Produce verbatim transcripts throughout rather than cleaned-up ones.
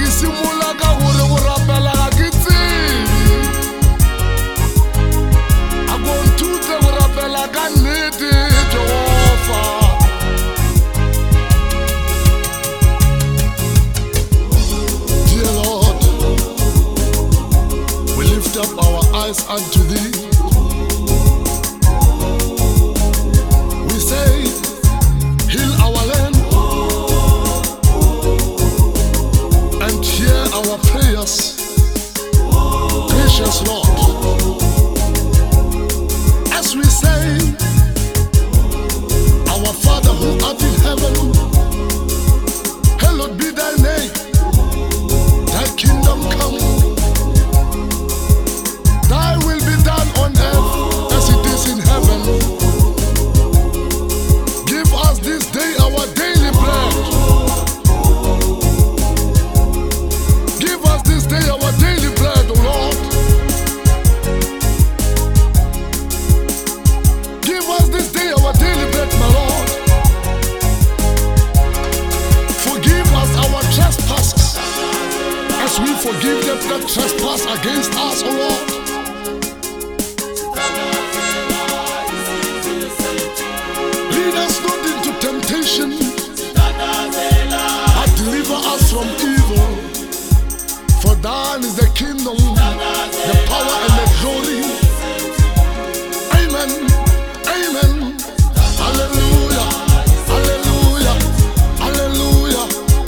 simula ka gore go rapela ga ke tsebe a go ntute go rapela ka nnete Jehova. Dear Lord, we lift up our eyes unto thee. We say, heal our land and hear our prayers, gracious Lord. As we say, our Father who art in heaven, hallowed be thy name, thy kingdom come, thy will be done on earth as it is in heaven. Give us this day our daily bread. Give us this day our daily bread, O Lord. Give us this day our daily bread, my Lord. Forgive us our trespasses as we forgive them that trespass against us, O Lord. Lead us not into temptation, but deliver us from evil. For thine is the kingdom, the power and the glory. Amen, amen, hallelujah, hallelujah, hallelujah.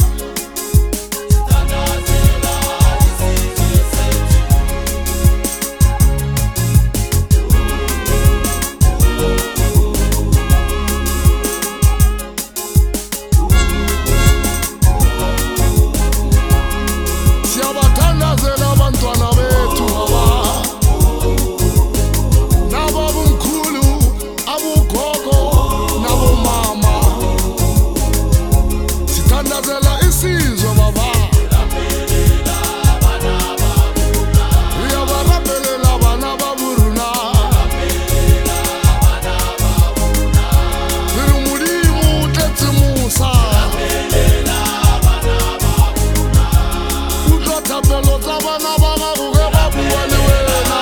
Siyabathandazela abantwana bethu baba, nababomkhulu, abogogo, nabomama. Sithandazela isizwe baba, uyabaraphelela abana baburuna. Re re Modimo o tletse mosa, utlwa thapelo tsa bana ba gago ge ba bua le wena.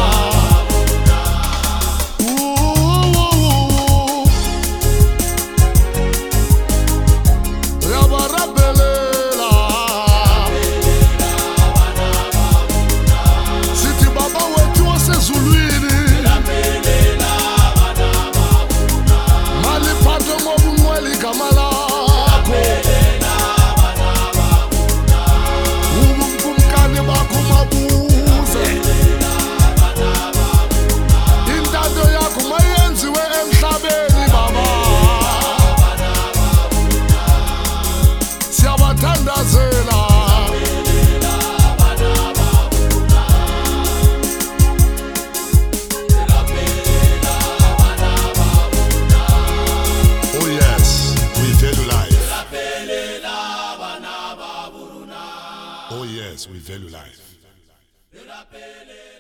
Ya ba rapelela sithi baba wethu wasezulwini, maliphathe ngobungcwele igama lakho. Ubumkumkani bakho mabuze, intando yakho mayenziwe emhlabeni baba. Siyabathandazela oh yes, we value life. Oh yes, we value life.